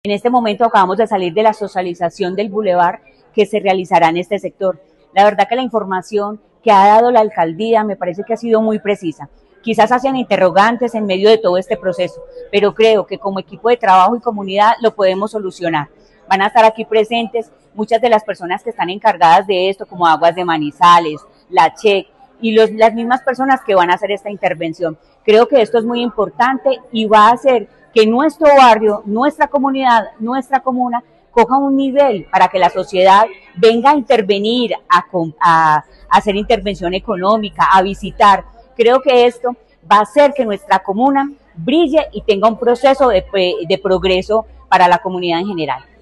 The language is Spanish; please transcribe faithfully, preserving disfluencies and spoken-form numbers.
En este momento acabamos de salir de la socialización del bulevar que se realizará en este sector. La verdad que la información que ha dado la alcaldía me parece que ha sido muy precisa. Quizás hacen interrogantes en medio de todo este proceso, pero creo que como equipo de trabajo y comunidad lo podemos solucionar. Van a estar aquí presentes muchas de las personas que están encargadas de esto, como Aguas de Manizales, la CHEC, y los, las mismas personas que van a hacer esta intervención. Creo que esto es muy importante y va a hacer que nuestro barrio, nuestra comunidad, nuestra comuna, coja un nivel para que la sociedad venga a intervenir, a, a, a hacer intervención económica, a visitar. Creo que esto va a hacer que nuestra comuna brille y tenga un proceso de, de progreso para la comunidad en general.